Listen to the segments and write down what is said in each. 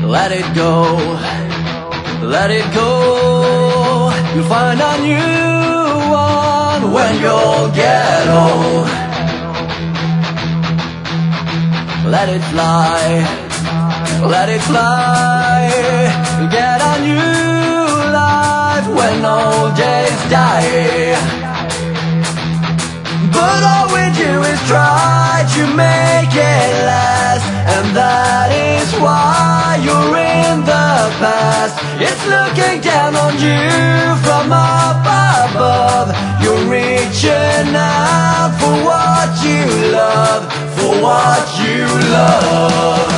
Let it go, let it go. You'll find a new one when you'll get old. Let it fly, let it fly. You'll get a new life when old days die. But all we do is try to make it last, and that is why you're in the past. It's looking down on you from up above. You're reaching out for what you love, for what you love.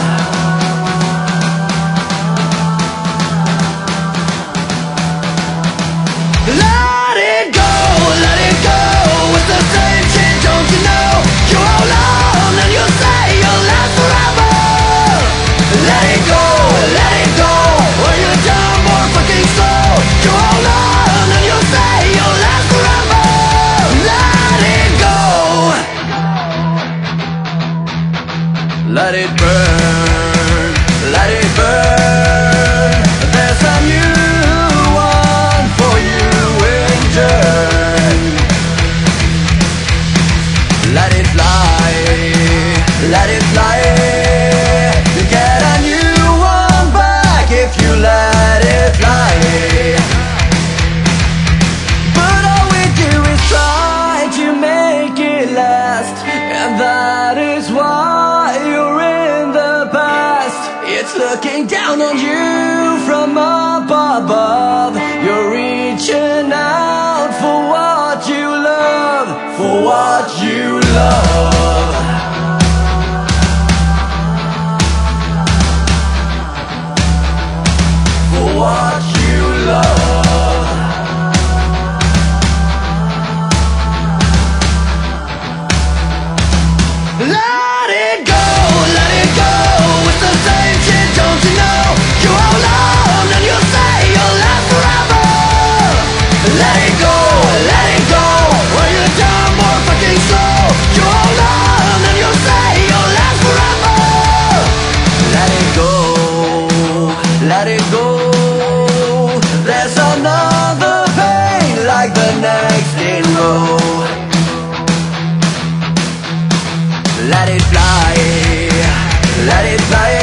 Let it go, let it go. It's the same shit, don't you know? You hold on and you say you'll last forever. Let it go, or you're dumb or fucking slow. You hold on and you say you'll last forever. Let it go. Let it burn, let it burn. There's a new one for you in turn. Let it fly, let it fly. You get a new one back if you let it fly. But all we do is try to make it last, and that is why you're in the past. It's looking down on you from up above. You're reaching out for what you love, for what you love. For what you love. Let it go, let it go. It's the same shit, don't you know? You hold on and you say you'll last forever. Let it go, or you're dumb or fucking slow. You hold on and you say you'll last forever. Let it go, let it go. There's another pain like the next in row. Let it fly, let it fly.